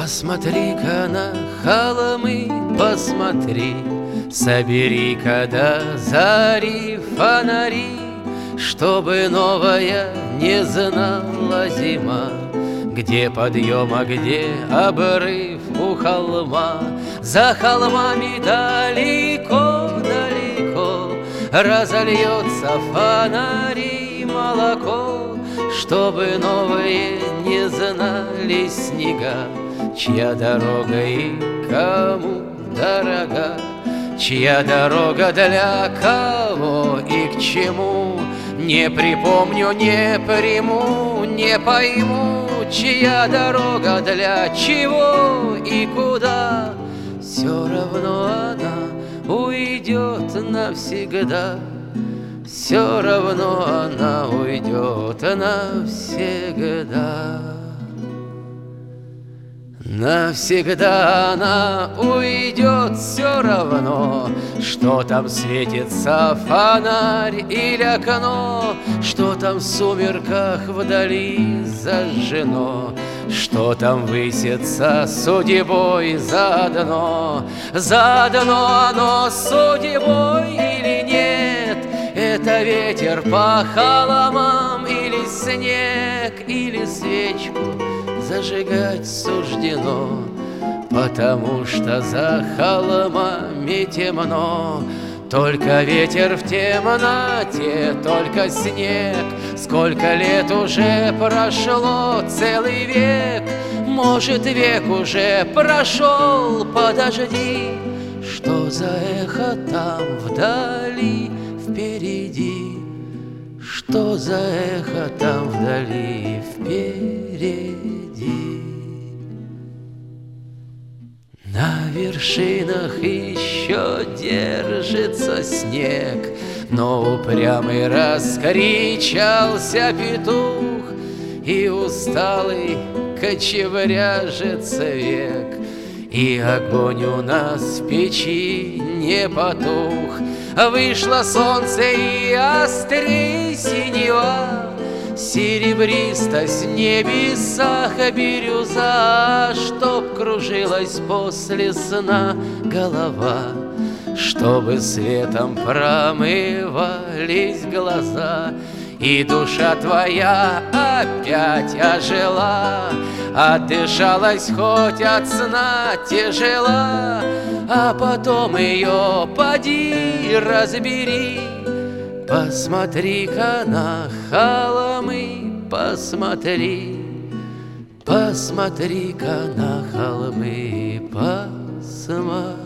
Посмотри-ка на холмы, посмотри, собери-ка до зари фонари, чтобы новая не знала зима, где подъем, а где обрыв у холма. За холмами далеко-далеко разольется фонари молоко, чтобы новые не знали снега, чья дорога и кому дорога, чья дорога для кого и к чему. Не припомню, не приму, не пойму, чья дорога для чего и куда. Все равно она уйдет навсегда, все равно она уйдет навсегда. Навсегда она уйдет, все равно, что там светится фонарь или окно, что там в сумерках вдали зажжено, что там высится судьбой заодно. Заодно оно судьбой или нет, это ветер по холмам или снег, или свечку зажигать суждено, потому что за холмами темно. Только ветер в темноте, только снег. Сколько лет уже прошло, целый век, может, век уже прошел, подожди. Что за эхо там вдали, впереди? Что за эхо там вдали, впереди? На вершинах еще держится снег, но упрямый раскричался петух, и усталый кочевряжется век, и огонь у нас в печи не потух. Вышло солнце и острей синева, серебристость в небесах бирюза, чтоб кружилась после сна голова, чтобы светом промывались глаза, и душа твоя опять ожила, отдышалась хоть от сна тяжела, а потом ее поди разбери. Посмотри-ка на холмы, посмотри, посмотри-ка на холмы, посмотри.